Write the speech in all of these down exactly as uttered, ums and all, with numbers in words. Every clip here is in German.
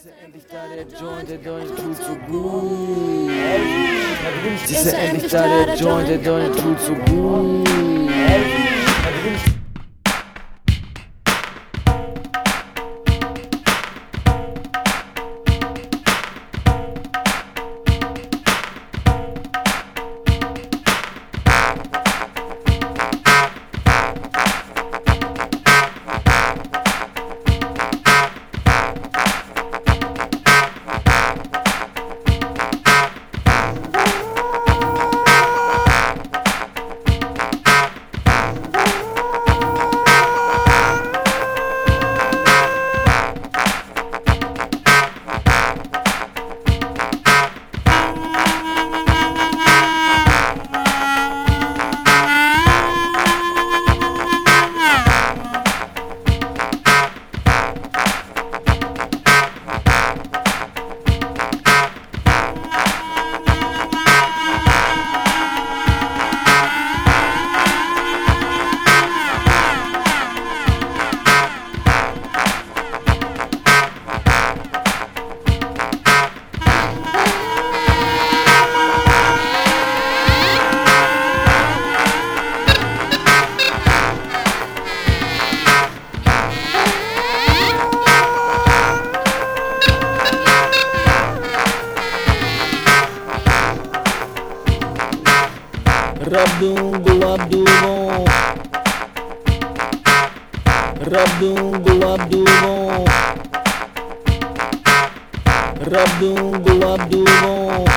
Ist er endlich da, der Joint, der Joint tut so gut. Ist er endlich da, der Joint, der Joint tut so gut. Rabdungu abdulon Rabdungu abdulon Rabdungu abdulon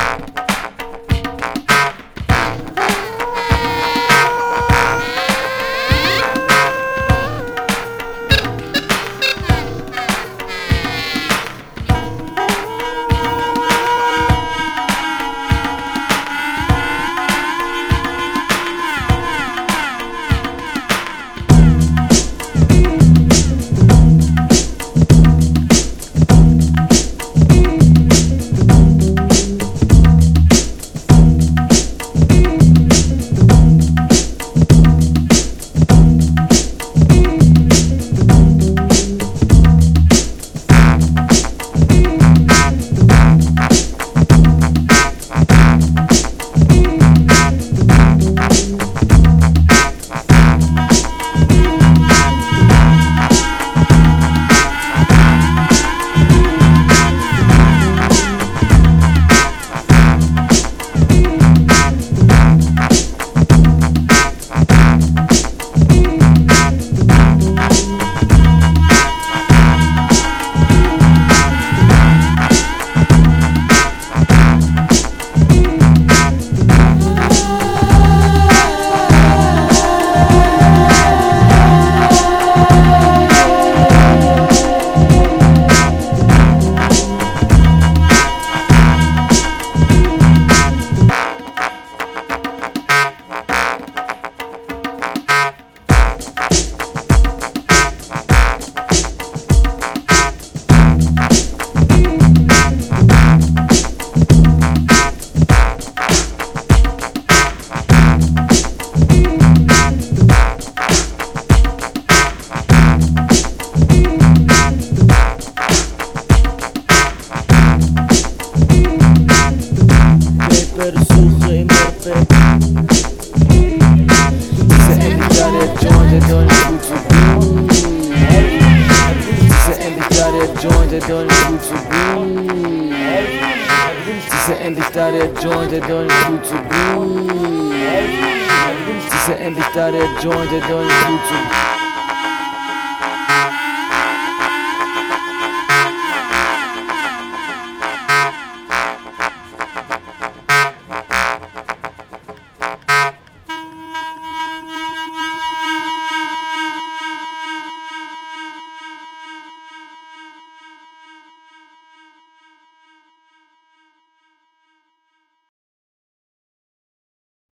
Versuche im Perfekt. Ist er endlich da, der Joint, der Joint tut so gut. Ist er endlich da, der Joint, der Joint tut so gut. Ist er endlich da, der Joint, der Joint tut so gut. Ist er endlich da, der Joint, der Joint tut so gut.